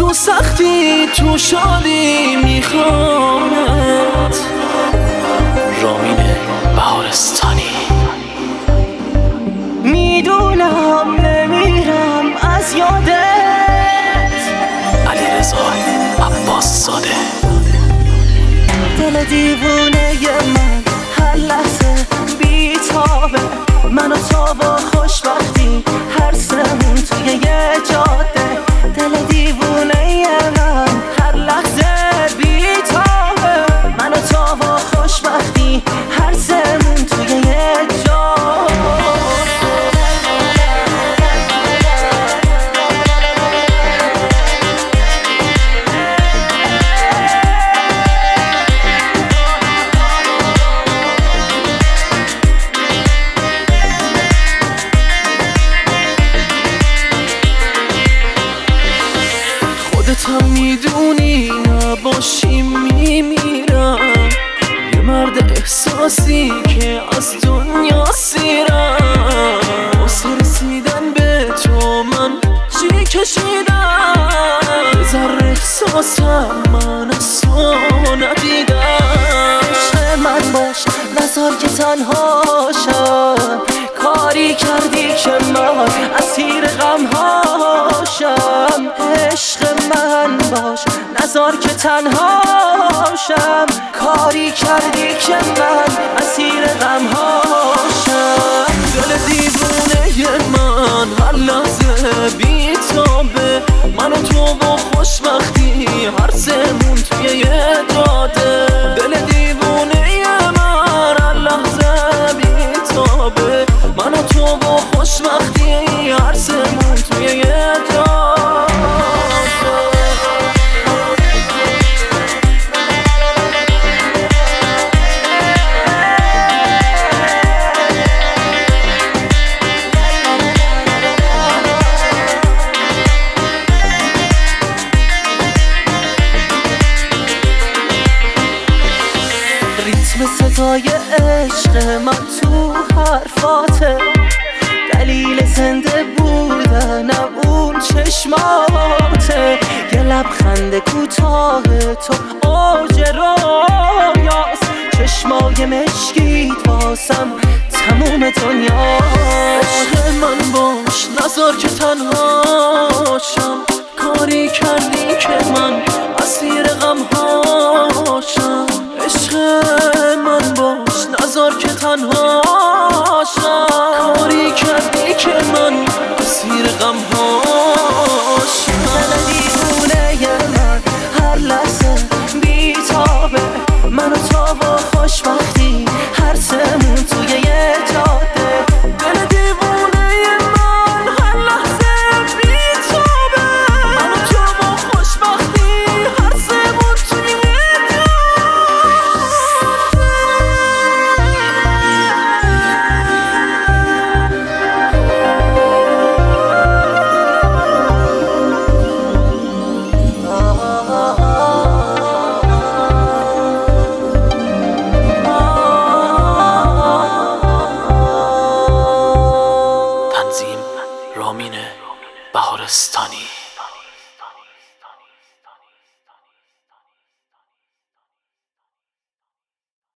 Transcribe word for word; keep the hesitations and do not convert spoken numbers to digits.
تو سختی تو شادی میخوامت. رامین بهارستانی. میدونم نمیرم از یادت. علیرضا عباس زاده. دل دیوونه من هر لحظه بیتابه، من و تو با خوشبختی هر سمون توی یه جاده. دل دیوونه من هر لحظه بیتابه، من و تو با خوشبختی هر سمون توی یه جاده. خودت هم میدونی نباشی میمیرم. یه مرد احساسی که از دنیا سیرم. واسه رسیدن به تو من چی کشیدم. یه ذره احساسم من از تو ندیدم. عشق من باش نذار که تنهاشم، کاری کردی که من اسیر غم هاشم. عشق من باش نذار که تنهاشم، کاری کردی که من اسیر غم هاشم. دل دیوونه من هر لحظه بیتابه، من و تو با خوشبختی هر سمون توی یه جاده. دل دیوونه من هر لحظه بیتابه، من و تو با خوشبختی هر سمون توی یه جاده. ریتم صدای عشق من تو حرفاته، دلیل زنده بودنم اون چشماته. یه لبخند کوتاه تو اوج رویاست، چشمای مشکیت واسم تموم دنیاست. عشق من باش نذار که تنهاشم، کاری کردی که من اسیر غم هاشم. عشق من باش نذار که تنهاشم، کاری کردی که من اسیر غم هاشم. دل دیوونه من هر لحظه بیتابه، من و تو با خوشبختی هر سمون توی یه جا